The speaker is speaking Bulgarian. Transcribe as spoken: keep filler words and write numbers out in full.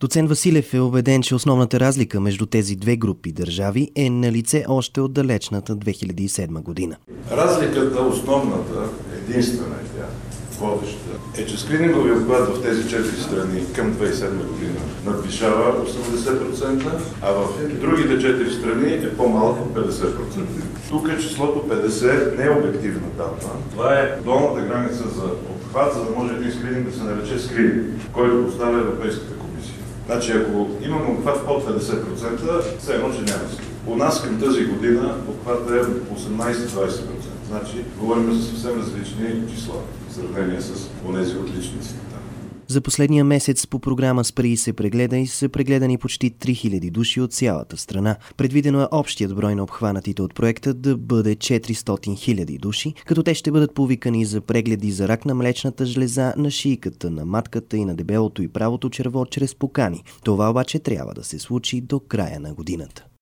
Доцент Василев е убеден, че основната разлика между тези две групи държави е на лице още от далечната две хиляди и седма година. Разликата, основната, единствена е тя, водеща, е, че скрининговия обхват в тези четири страни към две хиляди и седма година надвишава осемдесет процента, а в другите четири страни е по-малко от петдесет процента. Тук е числото петдесет не е обективна дата. Това е долната граница за обхват, за да може един скрининг да се нарече скрининг, който поставя Европейската комисия. Значи, ако имаме обхват под петдесет процента, все едно, че няма скрининг. У нас към тази година обхват е осемнадесет до двадесет процента. Значи, говорим за съвсем различни числа в сравнение с онези отличниците там. За последния месец по програма Спри и се прегледа и са прегледани почти три хиляди души от цялата страна. Предвидено е общият брой на обхванатите от проекта да бъде четиристотин хиляди души, като те ще бъдат повикани за прегледи за рак на млечната жлеза, на шийката, на матката и на дебелото и правото черво чрез покани. Това обаче трябва да се случи до края на годината.